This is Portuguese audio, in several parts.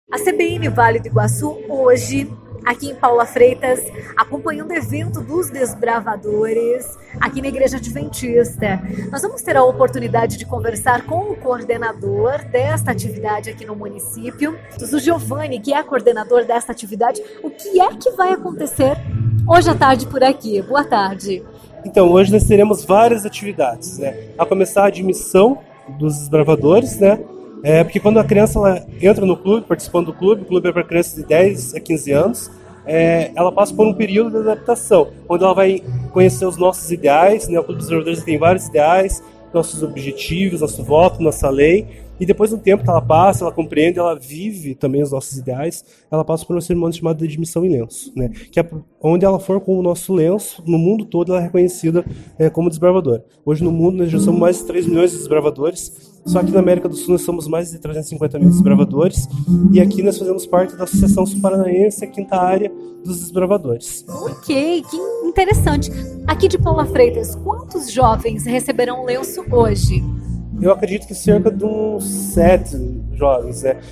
A CBN Vale do Iguaçu, hoje, aqui em Paula Freitas, acompanhando o evento dos desbravadores, aqui na Igreja Adventista. Nós vamos ter a oportunidade de conversar com o coordenador desta atividade aqui no município, o Giovanni, que é coordenador desta atividade. O que é que vai acontecer hoje à tarde por aqui? Boa tarde. Então, hoje nós teremos várias atividades, né? A começar a admissão dos desbravadores, né? Porque quando a criança ela entra no clube, participando do clube, o clube é para crianças de 10 a 15 anos, ela passa por um período de adaptação, onde ela vai conhecer os nossos ideais, né? O Clube dos Desbravadores tem vários ideais, nossos objetivos, nosso voto, nossa lei, e depois de um tempo que ela passa, ela compreende, ela vive também os nossos ideais, ela passa por um cerimônia chamada de admissão em lenço, né? Que é onde ela for com o nosso lenço, no mundo todo ela é reconhecida como desbravadora. Hoje no mundo nós já somos mais de 3 milhões de desbravadores, só que na América do Sul nós somos mais de 350 mil desbravadores, e aqui nós fazemos parte da Associação Sul-Paranaense, a quinta área dos desbravadores. Ok, que interessante. Aqui de Paula Freitas, quantos jovens receberão o lenço hoje? Eu acredito que cerca de uns 7 jovens, né?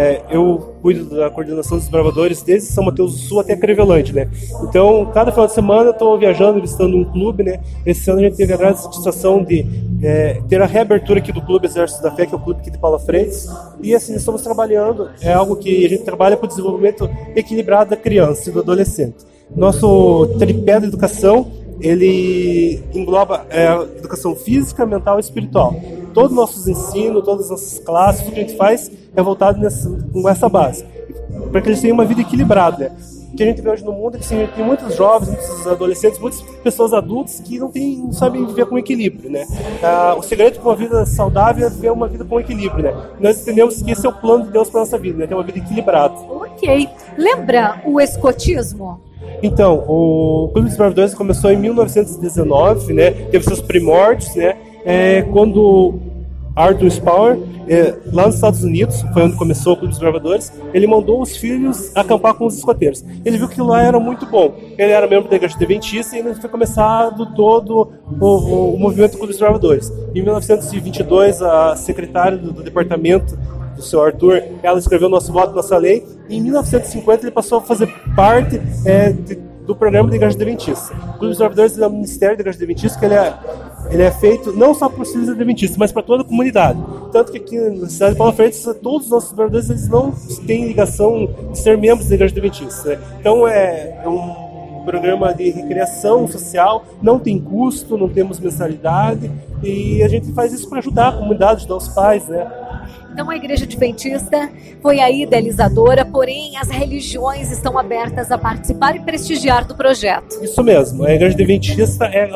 Eu cuido da coordenação dos desbravadores desde São Mateus do Sul até Crevelândia, né? Então, cada final de semana eu estou viajando, visitando um clube, né? Esse ano a gente teve a grande satisfação de ter a reabertura aqui do Clube Exército da Fé, que é o clube aqui de Paula Freitas. E assim, estamos trabalhando, é algo que a gente trabalha para o desenvolvimento equilibrado da criança e do adolescente. Nosso tripé de educação, ele engloba educação física, mental e espiritual. Todos os nossos ensinos, todas as nossas classes, tudo que a gente faz é voltado com essa base, para que eles tenham uma vida equilibrada, né? O que a gente vê hoje no mundo é que assim, tem muitos jovens, muitos adolescentes, muitas pessoas adultas que não sabem viver com equilíbrio, né? O segredo para uma vida saudável é viver uma vida com equilíbrio, né? Nós entendemos que esse é o plano de Deus para a nossa vida, né? Ter uma vida equilibrada. Ok. Lembra o escotismo? Então, o Clube dos Desbravadores começou em 1919, né? Teve seus primórdios, né? Quando Arthur Spauer, lá nos Estados Unidos, foi onde começou o Clube dos Desbravadores, ele mandou os filhos acampar com os escoteiros. Ele viu que lá era muito bom. Ele era membro da Igreja Adventista e ele foi começado todo o movimento do Clube dos Desbravadores. Em 1922, a secretária do departamento do seu Arthur, ela escreveu nosso voto, nossa lei, e em 1950 ele passou a fazer parte do programa da Igreja Adventista. O Clube dos Desbravadores é um ministério da Igreja Adventista que ele é feito não só para os filhos adventistas, mas para toda a comunidade. Tanto que aqui na cidade de Paula Freitas, todos os nossos desbravadores eles não têm ligação de ser membros da Igreja Adventista, né? Então é um programa de recreação social, não tem custo, não temos mensalidade, e a gente faz isso para ajudar a comunidade, ajudar os pais, né? Então a Igreja Adventista foi a idealizadora, porém as religiões estão abertas a participar e prestigiar do projeto. Isso mesmo, a Igreja Adventista é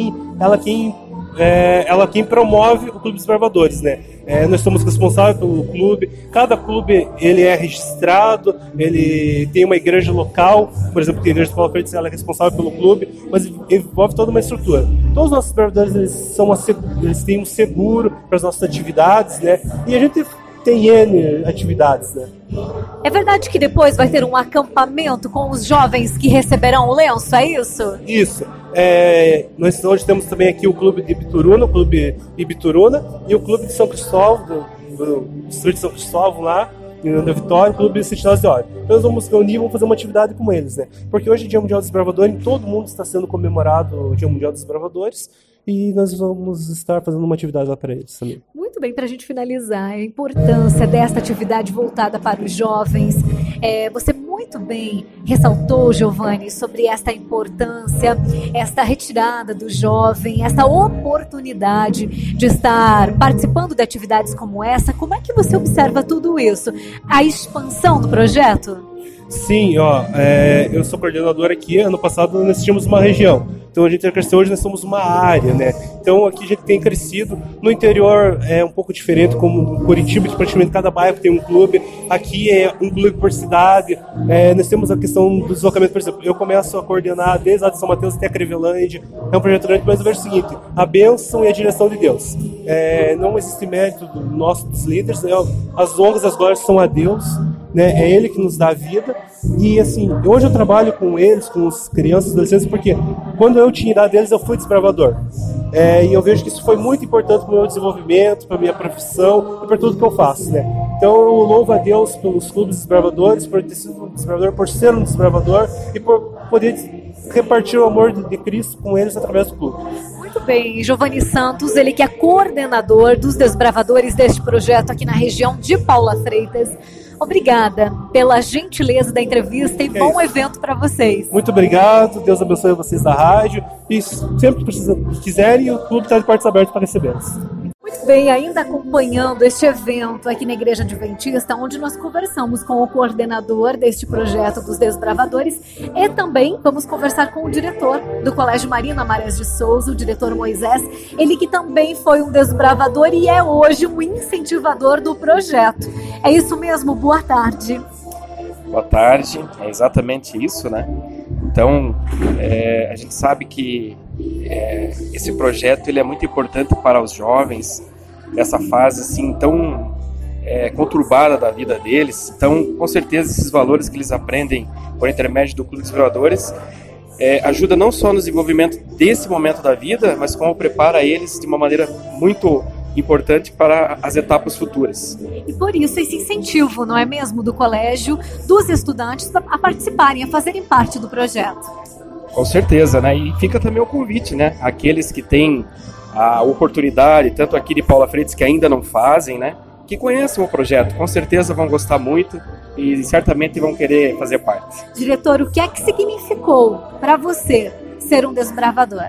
ela quem promove o Clube dos Desbravadores, né? Nós somos responsáveis pelo clube. Cada clube ele é registrado, ele tem uma igreja local, por exemplo, a Igreja de Paula Freitas ela é responsável pelo clube, mas envolve toda uma estrutura. Todos os nossos desbravadores eles têm um seguro para as nossas atividades, né? E a gente tem N atividades, né? É verdade que depois vai ter um acampamento com os jovens que receberão o lenço, é isso? Isso. Nós hoje temos também aqui o Clube de Ibituruna, o Clube Ibituruna, e o Clube de São Cristóvão, do Distrito de São Cristóvão lá, da Vitória, o Clube de Sentinela de Óleo. Então nós vamos reunir e vamos fazer uma atividade com eles, né? Porque hoje é Dia Mundial do Desbravador, em todo mundo está sendo comemorado o Dia Mundial dos Desbravadores, e nós vamos estar fazendo uma atividade lá para eles também. Muito bem, para a gente finalizar, a importância desta atividade voltada para os jovens. Você muito bem ressaltou, Giovanni, sobre esta importância, esta retirada do jovem, esta oportunidade de estar participando de atividades como essa. Como é que você observa tudo isso? A expansão do projeto? Sim, eu sou coordenador aqui. Ano passado nós tínhamos uma região, então a gente cresceu, hoje nós somos uma área, né? Então aqui a gente tem crescido. No interior é um pouco diferente, como no Curitiba, que praticamente cada bairro tem um clube. Aqui é um clube por cidade. Nós temos a questão do deslocamento, por exemplo, eu começo a coordenar desde lá de São Mateus até a Crevelândia. É um projeto grande, mas eu vejo o seguinte: a bênção e a direção de Deus. Não existe mérito dos líderes, né? As honras, as glórias são a Deus, né? É Ele que nos dá a vida. E assim, hoje eu trabalho com eles, com as crianças e adolescentes, porque quando eu tinha idade deles, eu fui desbravador. e eu vejo que isso foi muito importante para o meu desenvolvimento, para a minha profissão e para tudo que eu faço, né? Então eu louvo a Deus pelos clubes desbravadores, por ter sido um desbravador, por ser um desbravador e por poder repartir o amor de Cristo com eles através do clube. Muito bem, Giovanni Santos, ele que é coordenador dos desbravadores deste projeto aqui na região de Paula Freitas. Obrigada pela gentileza da entrevista e bom evento para vocês. Muito obrigado, Deus abençoe vocês da rádio e sempre que quiserem, o clube está de portas abertas para recebê-los. Muito bem, ainda acompanhando este evento aqui na Igreja Adventista, onde nós conversamos com o coordenador deste projeto dos desbravadores e também vamos conversar com o diretor do Colégio Marina Marés de Souza, o diretor Moisés, ele que também foi um desbravador e é hoje um incentivador do projeto. É isso mesmo? Boa tarde. Boa tarde, é exatamente isso, né? Então, a gente sabe que esse projeto ele é muito importante para os jovens nessa fase assim tão conturbada da vida deles. Então, com certeza, esses valores que eles aprendem por intermédio do Clube dos Desbravadores ajuda não só no desenvolvimento desse momento da vida, mas como prepara eles de uma maneira muito importante para as etapas futuras. E por isso esse incentivo, não é mesmo, do colégio, dos estudantes a participarem, a fazerem parte do projeto. Com certeza, né? E fica também o convite, né? Aqueles que têm a oportunidade, tanto aqui de Paula Freitas que ainda não fazem, né? Que conheçam o projeto, com certeza vão gostar muito e certamente vão querer fazer parte. Diretor, o que é que significou para você ser um desbravador?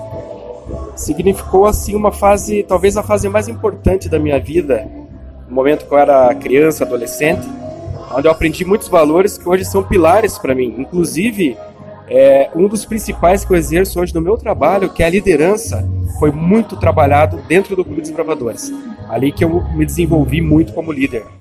Significou assim uma fase, talvez a fase mais importante da minha vida, no momento que eu era criança, adolescente, onde eu aprendi muitos valores que hoje são pilares para mim. Inclusive, um dos principais que eu exerço hoje no meu trabalho, que é a liderança, foi muito trabalhado dentro do Clube dos Desbravadores. Ali que eu me desenvolvi muito como líder.